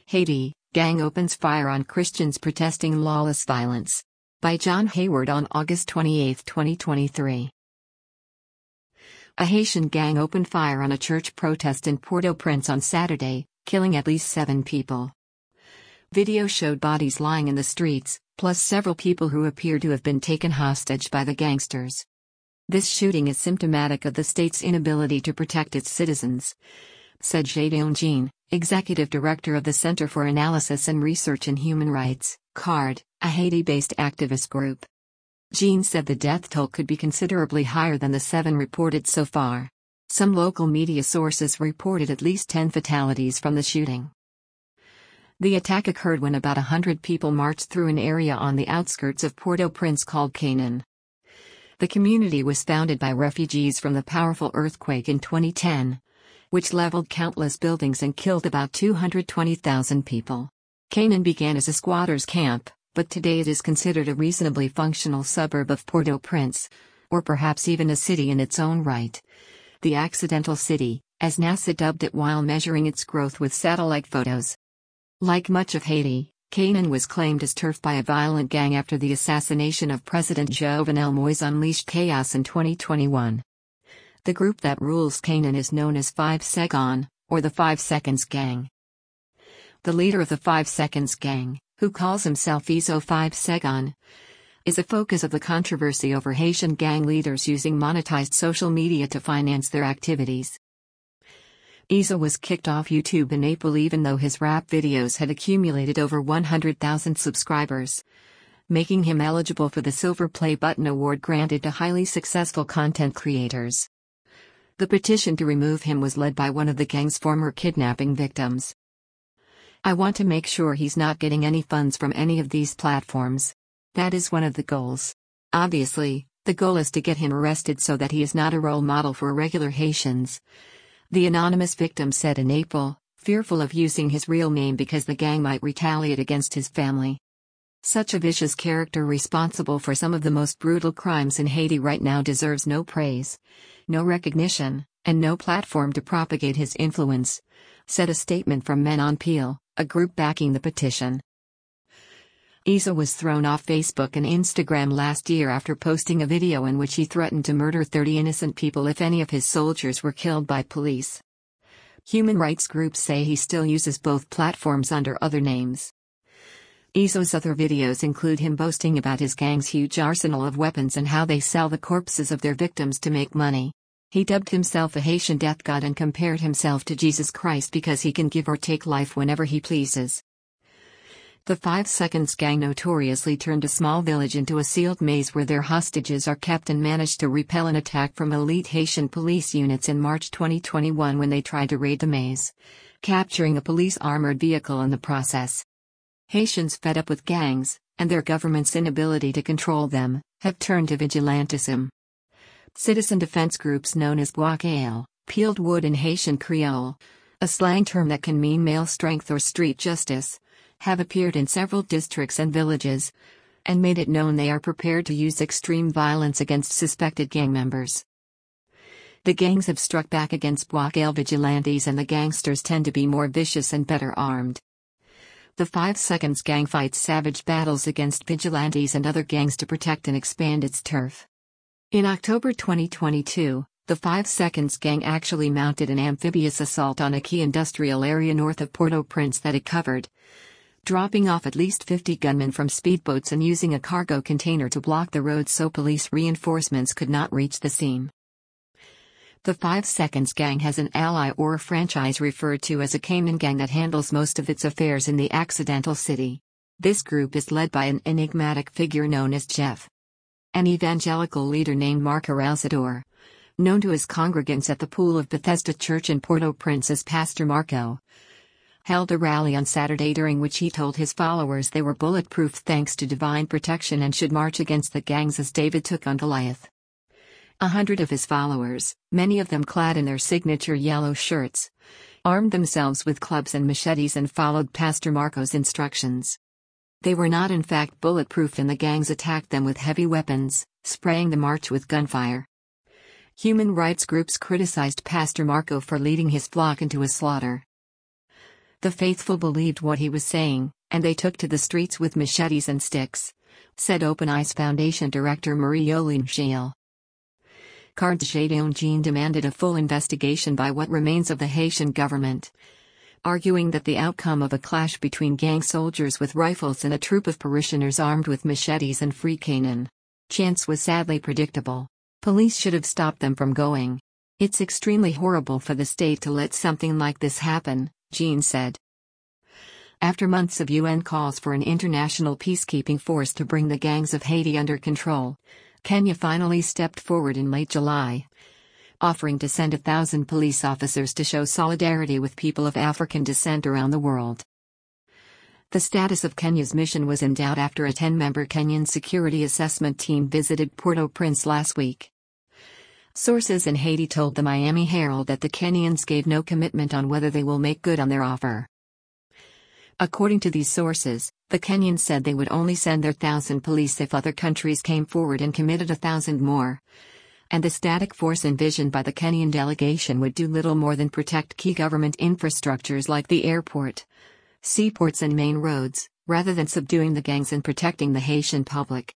Haiti, gang opens fire on Christians protesting lawless violence. By John Hayward on August 28, 2023. A Haitian gang opened fire on a church protest in Port-au-Prince on Saturday, killing at least 7 people. Video showed bodies lying in the streets, plus several people who appear to have been taken hostage by the gangsters. This shooting is symptomatic of the state's inability to protect its citizens, said Gédéon Jean, executive director of the Center for Analysis and Research in Human Rights, CARD, a Haiti-based activist group. Jean said the death toll could be considerably higher than the 7 reported so far. Some local media sources reported at least 10 fatalities from the shooting. The attack occurred when about 100 people marched through an area on the outskirts of Port-au-Prince called Canaan. The community was founded by refugees from the powerful earthquake in 2010, which leveled countless buildings and killed about 220,000 people. Canaan began as a squatters' camp, but today it is considered a reasonably functional suburb of Port-au-Prince, or perhaps even a city in its own right. The accidental city, as NASA dubbed it while measuring its growth with satellite photos. Like much of Haiti, Canaan was claimed as turf by a violent gang after the assassination of President Jovenel Moïse unleashed chaos in 2021. The group that rules Canaan is known as 5 Seconds, or the 5 Seconds Gang. The leader of the 5 Seconds Gang, who calls himself Izo 5 Seconds, is a focus of the controversy over Haitian gang leaders using monetized social media to finance their activities. Izo was kicked off YouTube in April even though his rap videos had accumulated over 100,000 subscribers, making him eligible for the Silver Play Button award granted to highly successful content creators. The petition to remove him was led by one of the gang's former kidnapping victims. "I want to make sure he's not getting any funds from any of these platforms. That is one of the goals. Obviously, the goal is to get him arrested so that he is not a role model for regular Haitians," the anonymous victim said in April, fearful of using his real name because the gang might retaliate against his family. Such a vicious character responsible for some of the most brutal crimes in Haiti right now deserves no praise, no recognition, and no platform to propagate his influence, said a statement from Men on Peel, a group backing the petition. Izo was thrown off Facebook and Instagram last year after posting a video in which he threatened to murder 30 innocent people if any of his soldiers were killed by police. Human rights groups say he still uses both platforms under other names. Izo's other videos include him boasting about his gang's huge arsenal of weapons and how they sell the corpses of their victims to make money. He dubbed himself a Haitian death god and compared himself to Jesus Christ because he can give or take life whenever he pleases. The 5 Seconds Gang notoriously turned a small village into a sealed maze where their hostages are kept and managed to repel an attack from elite Haitian police units in March 2021 when they tried to raid the maze, capturing a police armored vehicle in the process. Haitians fed up with gangs, and their government's inability to control them, have turned to vigilantism. Citizen defense groups known as Bois-Cail, peeled wood in Haitian Creole, a slang term that can mean male strength or street justice, have appeared in several districts and villages, and made it known they are prepared to use extreme violence against suspected gang members. The gangs have struck back against Bois-Cail vigilantes and the gangsters tend to be more vicious and better armed. The 5 Seconds Gang fights savage battles against vigilantes and other gangs to protect and expand its turf. In October 2022, the 5 Seconds Gang actually mounted an amphibious assault on a key industrial area north of Port-au-Prince that it covered, dropping off at least 50 gunmen from speedboats and using a cargo container to block the road so police reinforcements could not reach the scene. The 5 Seconds Gang has an ally or a franchise referred to as a Canaan gang that handles most of its affairs in the accidental city. This group is led by an enigmatic figure known as Jeff, an evangelical leader named Marc Aralzador, known to his congregants at the Pool of Bethesda Church in Port-au-Prince as Pastor Marco, held a rally on Saturday during which he told his followers they were bulletproof thanks to divine protection and should march against the gangs as David took on Goliath. 100 of his followers, many of them clad in their signature yellow shirts, armed themselves with clubs and machetes and followed Pastor Marco's instructions. They were not in fact bulletproof and the gangs attacked them with heavy weapons, spraying the march with gunfire. Human rights groups criticized Pastor Marco for leading his flock into a slaughter. The faithful believed what he was saying, and they took to the streets with machetes and sticks, said Open Eyes Foundation director Marie-Yolene Scheel. Cards Jean demanded a full investigation by what remains of the Haitian government, arguing that the outcome of a clash between gang soldiers with rifles and a troop of parishioners armed with machetes and free Canaan. Chance was sadly predictable. Police should have stopped them from going. It's extremely horrible for the state to let something like this happen, Jean said. After months of UN calls for an international peacekeeping force to bring the gangs of Haiti under control, Kenya finally stepped forward in late July, offering to send 1,000 police officers to show solidarity with people of African descent around the world. The status of Kenya's mission was in doubt after a 10-member Kenyan security assessment team visited Port-au-Prince last week. Sources in Haiti told the Miami Herald that the Kenyans gave no commitment on whether they will make good on their offer. According to these sources, the Kenyans said they would only send their 1,000 police if other countries came forward and committed 1,000 more. And the static force envisioned by the Kenyan delegation would do little more than protect key government infrastructures like the airport, seaports and main roads, rather than subduing the gangs and protecting the Haitian public.